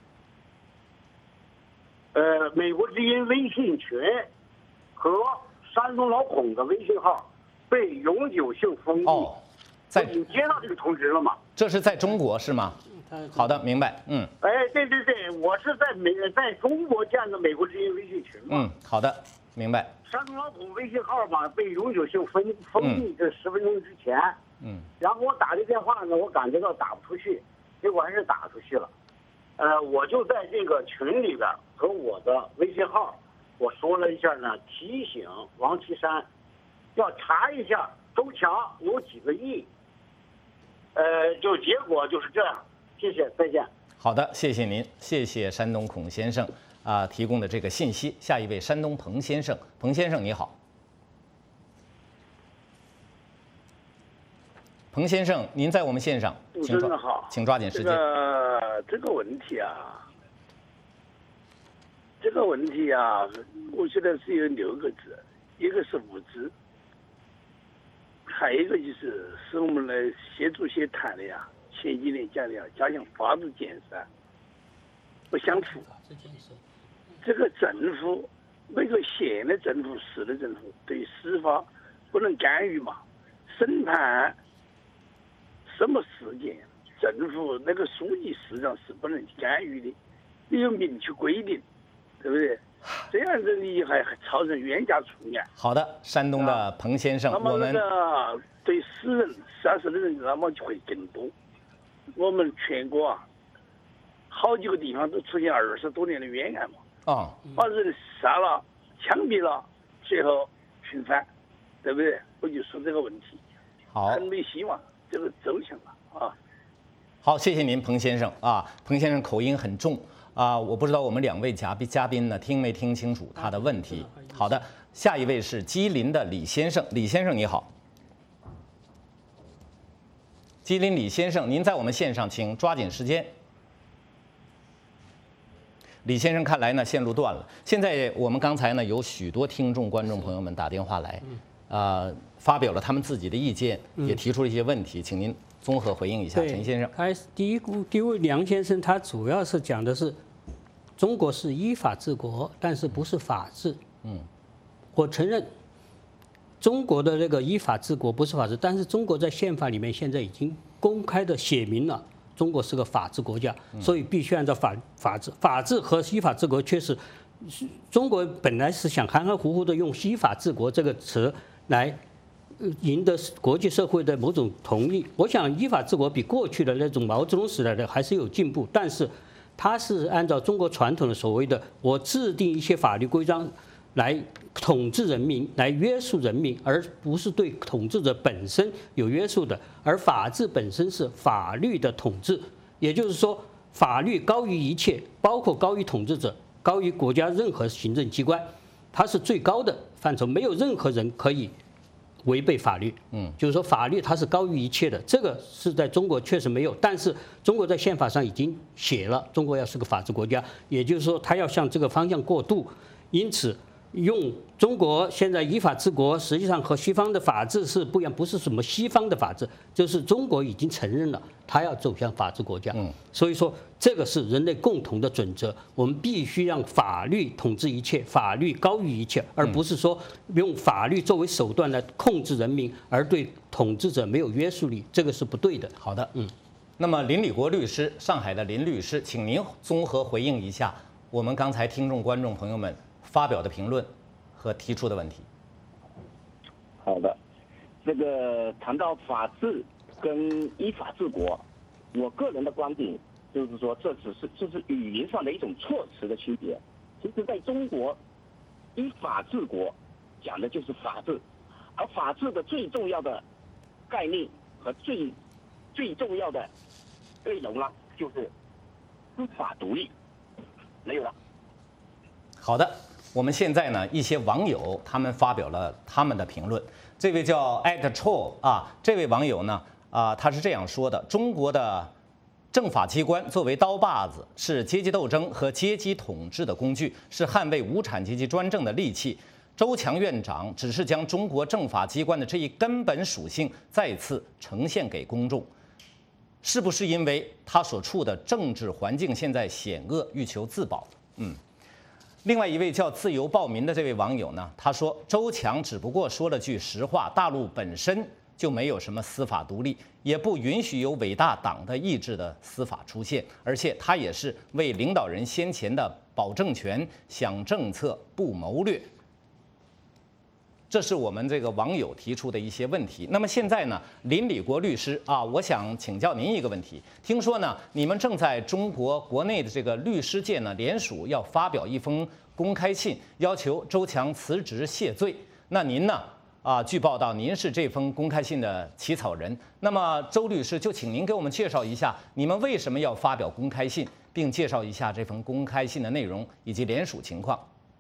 美国之音微信群和山东老孔的微信号被永久性封闭。你接到这个通知了吗？ 这是在中国是吗？好的，明白。 对，我是在中国建的美国之音微信群嘛。 好的，明白。 山东老孔微信号嘛被永久性封闭，这10分钟之前。然后我打这电话呢，我感觉到打不出去，结果还是打出去了。我就在这个群里边和我的微信号，我说了一下呢，提醒王岐山要查一下周强有几个亿。就结果就是这样。谢谢，再见。 好的，谢谢您，谢谢山东孔先生提供的这个信息。下一位山东彭先生，彭先生你好。彭先生，您在我们线上，请抓紧时间。 这个问题啊，我觉得是有6个字，一个是无知，还有一个就是我们来协助协谈的呀。前几年讲的要加强法治建设，不相符。这个政府，每个县的政府、市的政府对司法不能干预嘛？审判什么事件，政府那个书记、市长是不能干预的，你有明确规定，对不对？这样子你还造成冤假错案。 好的，山东的彭先生， 那么那个对死人、杀死的人，那么就会更多。我们全国好几个地方都出现20多年的冤案嘛。把人杀了、枪毙了，最后平反，对不对？我就说这个问题，很没希望，这个走向了。 好，谢谢您，彭先生彭先生口音很重我不知道我们2位嘉宾呢听没听清楚他的问题。好的，下一位是吉林的李先生，李先生你好。吉林李先生，您在我们线上，请抓紧时间。李先生看来呢线路断了。现在我们刚才呢有许多听众、观众朋友们打电话来，发表了他们自己的意见，也提出了一些问题，请您综合回应一下，陈先生。 第一位梁先生，他主要是讲的是中国是依法治国，但是不是法治。我承认。中国的这个依法治国不是法治，但是中国在宪法里面现在已经公开的写明了，中国是个法治国家，所以必须按照法治。法治和依法治国确实，中国本来是想含含糊糊的用依法治国这个词来赢得国际社会的某种同意。我想依法治国比过去的那种毛泽东时代的还是有进步，但是它是按照中国传统的所谓的我制定一些法律规章。 来统治人民、来约束人民，而不是对统治者本身有约束的。而法治本身是法律的统治，也就是说，法律高于一切，包括高于统治者，高于国家任何行政机关，它是最高的范畴，没有任何人可以违背法律。就是说法律它是高于一切的，这个是在中国确实没有，但是中国在宪法上已经写了，中国要是个法治国家，也就是说它要向这个方向过渡，因此。用中国现在依法治国，实际上和西方的法治是不一样，不是什么西方的法治，就是中国已经承认了，它要走向法治国家。所以说这个是人类共同的准则，我们必须让法律统治一切，法律高于一切，而不是说用法律作为手段来控制人民，而对统治者没有约束力，这个是不对的。 好的，那么林立国律师，上海的林律师，请您综合回应一下我们刚才听众观众朋友们发表的评论和提出的问题。 好的，这个谈到法治跟依法治国，我个人的观点就是说，这是语言上的一种措辞的区别。其实在中国，依法治国讲的就是法治，而法治的最重要的概念和最重要的内容呢，就是司法独立。没有了。 好的。我们现在呢，一些网友他们发表了他们的评论。这位叫 @troll 啊，这位网友呢他是这样说的：中国的政法机关作为刀把子，是阶级斗争和阶级统治的工具，是捍卫无产阶级专政的利器。周强院长只是将中国政法机关的这一根本属性再次呈现给公众，是不是因为他所处的政治环境现在险恶，欲求自保？另外一位叫自由暴民的这位网友呢，他说周强只不过说了句实话，大陆本身就没有什么司法独立，也不允许有伟大党的意志的司法出现，而且他也是为领导人先前的保政权想政策不谋略。这是我们这个网友提出的一些问题。那么现在呢，林立国律师啊，我想请教您一个问题。听说呢，你们正在中国国内的这个律师界呢联署要发表一封公开信，要求周强辞职谢罪。那您呢？据报道您是这封公开信的起草人。那么周律师，就请您给我们介绍一下，你们为什么要发表公开信，并介绍一下这封公开信的内容以及联署情况。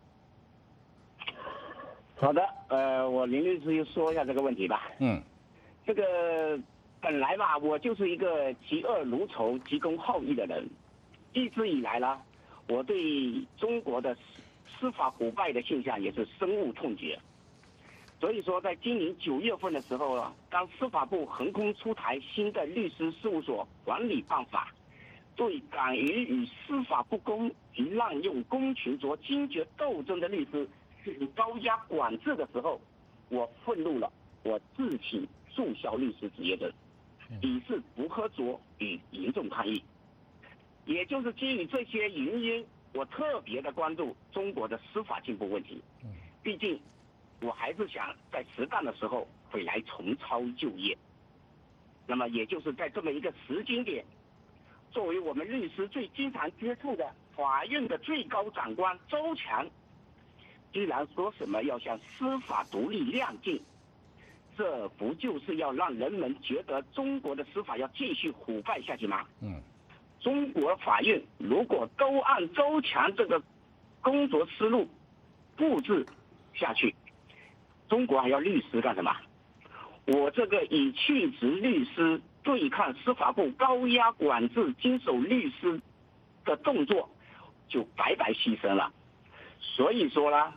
好的，我林律师说一下这个问题吧。这个本来吧，我就是一个嫉恶如仇、急公好义的人。一直以来呢，我对中国的司法腐败的现象也是深恶痛绝。所以说，在今年9月份的时候啊，当司法部横空出台新的律师事务所管理办法，对敢于与司法不公及滥用公权作坚决斗争的律师进行高压管制的时候，我愤怒了，我自请注销律师执业证，以示不合作与严重抗议。也就是基于这些原因，我特别的关注中国的司法进步问题。毕竟我还是想在适当的时候回来重操旧业。那么也就是在这么一个时间点，作为我们律师最经常接触的法院的最高长官周强，居然说什么要向司法独立亮剑，这不就是要让人们觉得中国的司法要继续腐败下去吗？中国法院如果都按周强这个工作思路布置下去，中国还要律师干什么？我这个以去职律师对抗司法部高压管制、经手律师的动作就白白牺牲了。所以说呢，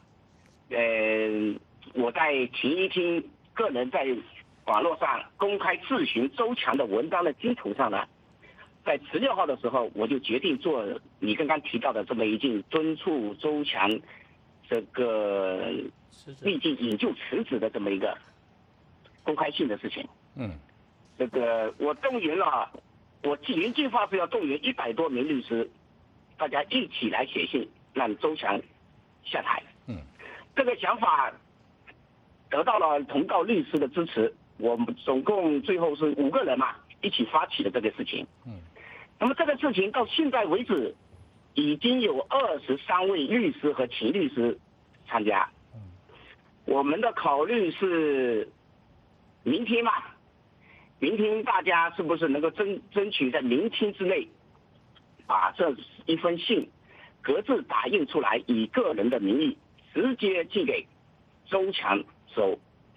我在听一听个人在网络上公开质询周强的文章的基础上呢，在16号的时候，我就决定做你刚刚提到的这么一件敦促周强这个立即引咎辞职的这么一个公开信的事情。这个我动员了，我原计划是要动员100多名律师，大家一起来写信让周强下台。这个想法得到了同道律师的支持，我们总共最后是5个人嘛，一起发起了这个事情。那么这个事情到现在为止，已经有23位律师和前律师参加。我们的考虑是明天嘛，明天大家是不是能够争取在明天之内，把这一封信各自打印出来，以个人的名义直接寄给周强收。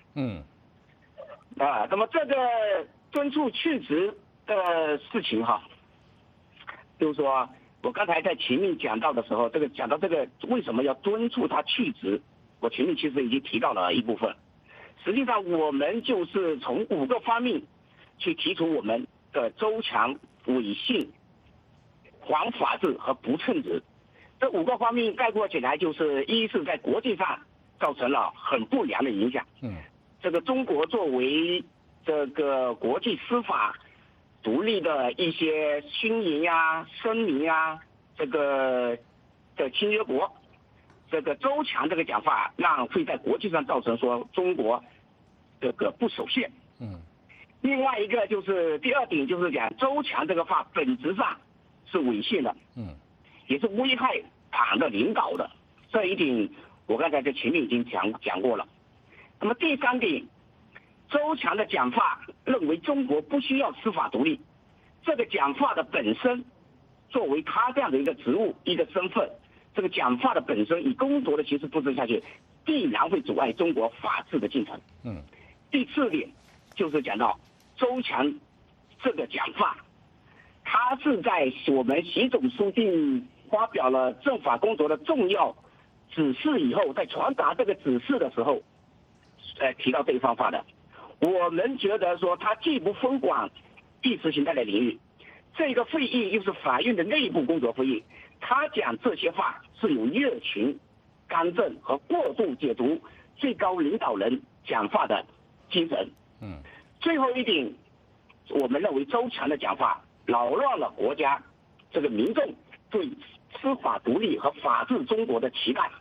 那么这个敦促去职的事情哈，就是说我刚才在前面讲到的时候，讲到这个为什么要敦促他去职，我前面其实已经提到了一部分。实际上我们就是从5个方面去提出我们的周强违信、反法治和不称职。这5个方面概括起来就是：一是在国际上造成了很不良的影响。这个中国作为这个国际司法独立的一些宣言啊、声明啊，这个的签约国，这个周强这个讲法，会在国际上造成说中国这个不守宪。另外一个就是第2点，就是讲周强这个话本质上是违宪的，也是危害党的领导的。这一点我刚才在前面已经讲过了。那么第3点，周强的讲法认为中国不需要司法独立，这个讲法的本身，作为他这样的一个职务、一个身份，这个讲法的本身以公夺的形式布置下去，必然会阻碍中国法治的进程。第4点就是讲到周强这个讲法，他是在我们习总书记发表了政法工作的重要指示以后，在传达这个指示的时候，提到这一方法的。我们觉得说他既不分管意识形态的领域，这个会议又是法院的内部工作会议，他讲这些话是有越群、干政和过度解读最高领导人讲话的精神。最后一点，我们认为周强的讲话扰乱了国家这个民众对司法独立和法治中国的期待，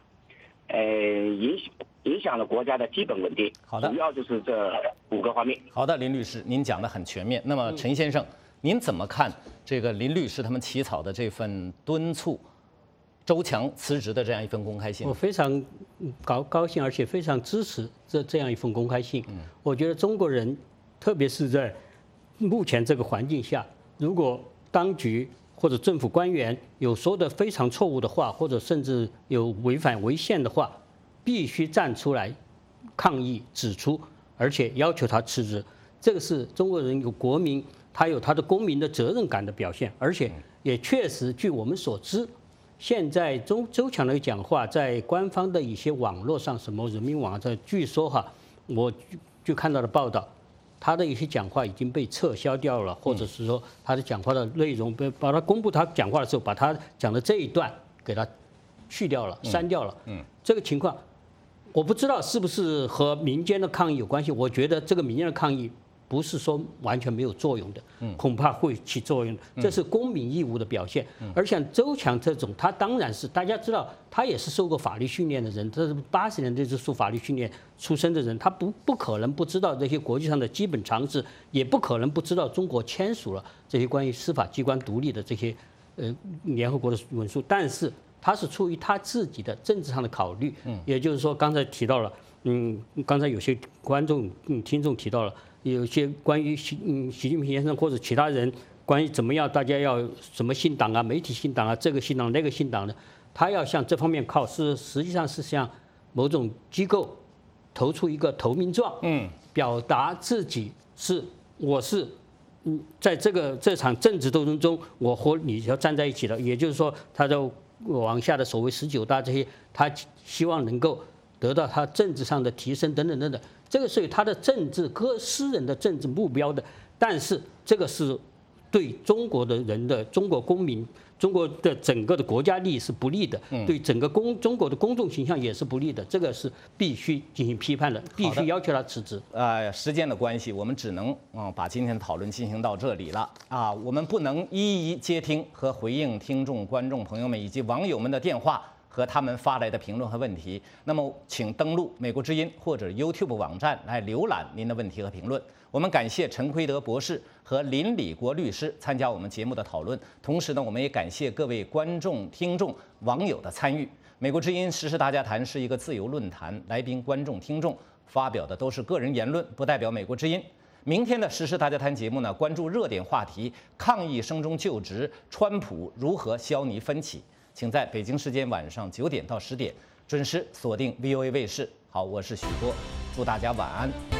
影响了国家的基本稳定。 好的， 主要就是这5个方面。 好的，林律师，您讲得很全面。那么陈先生，您怎么看这个林律师他们起草的这份敦促周强辞职的这样一份公开信？ 我非常高兴，而且非常支持这样一份公开信。我觉得中国人，特别是在目前这个环境下，如果当局或者政府官员有说的非常错误的话，或者甚至有违反违宪的话，必须站出来抗议指出，而且要求他辞职。这个是中国人有国民，他有他的公民的责任感的表现，而且也确实据我们所知，现在周强的讲话在官方的一些网络上，什么人民网站，据说我就看到了报道，他的一些讲话已经被撤销掉了，或者是说他的讲话的内容把他公布他讲话的时候，把他讲的这一段给他去掉了、删掉了。这个情况我不知道是不是和民间的抗议有关系。我觉得这个民间的抗议不是说完全没有作用的，恐怕会起作用的。这是公民义务的表现。而像周强这种，他当然是大家知道，他也是受过法律训练的人，这是80年代就受法律训练出身的人，他不可能不知道这些国际上的基本常识，也不可能不知道中国签署了这些关于司法机关独立的这些联合国的文书，但是他是出于他自己的政治上的考虑。也就是说，刚才提到了，刚才有些观众听众提到了。有些关于习近平先生或者其他人关于怎么样，大家要什么信党啊、媒体信党啊、这个信党那个信党的，他要向这方面靠，实际上是向某种机构投出一个投名状，表达自己我是在这场政治斗争中，我和你要站在一起的。也就是说，他在往下的所谓19大这些，他希望能够得到他政治上的提升等等等等。这个是有他的私人的政治目标的，但是这个是对中国的人的中国公民、中国的整个的国家利益是不利的，对整个中国的公众形象也是不利的，这个是必须进行批判的，必须要求他辞职。 时间的关系，我们只能把今天的讨论进行到这里了啊，我们不能一一接听和回应听众、观众朋友们以及网友们的电话和他们发来的评论和问题，那么请登录美国之音或者 YouTube 网站来浏览您的问题和评论。我们感谢陈奎德博士和林礼国律师参加我们节目的讨论，同时呢，我们也感谢各位观众、听众、网友的参与。 美国之音时事大家谈是一个自由论坛，来宾、观众、听众发表的都是个人言论，不代表美国之音。明天的时事大家谈节目呢，关注热点话题：抗议声中就职，川普如何消弭分歧？请在北京时间晚上9点到10点准时锁定 VOA 卫视。好，我是许波，祝大家晚安。